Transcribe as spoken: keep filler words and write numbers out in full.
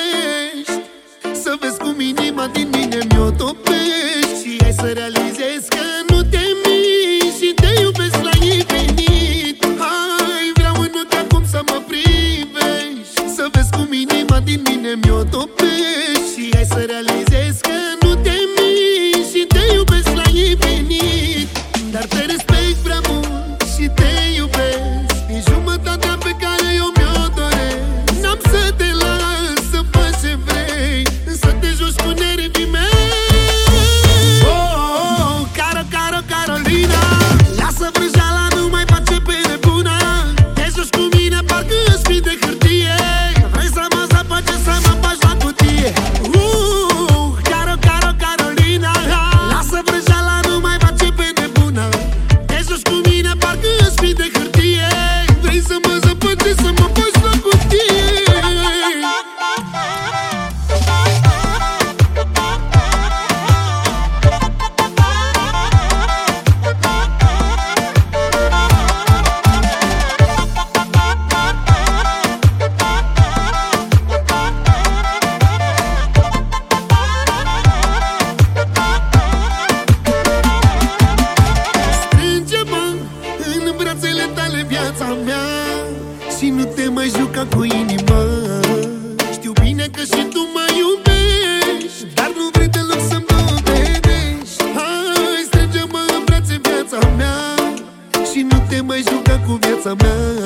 iubești, să vezi cum inima din mine mi-o topești. Și hai să realizezi că nu te miști și te iubesc la infinit. Hai, vreau în ochi acum să mă privești, să vezi cum inima din mine mi-o topești. Și hai să realizezi că nu te miști și te iubesc la infinit. Dar te respect prea mult și te iubesc din jumătatea pe care eu mi-o doresc. N-am să te las să faci ce vrei, să te joci cu nervii mei. Oh, oh, oh, Caro, Caro, Carolina, lasă vrăjeala, nu mai face pe nebuna. Te joci cu mine, parcă îți fii de hârtie. Vrei să mă zapace, să mă faci la cutie. uh, Caro, Caro, Carolina, lasă vrăjeala, nu mai face pe nebuna. Te joci cu mine, parcă îți fii de hârtie. Vrei să mă zapace, să mă faci la cutie. Strânge-mă în brațele tale, viața mea, și nu te mai juca cu inima. Știu bine că și tu mă iubești, dar nu vrei deloc să-mi dovedești. Hai, strânge-mă în brațe, viața mea, și nu te mai juca cu viața mea.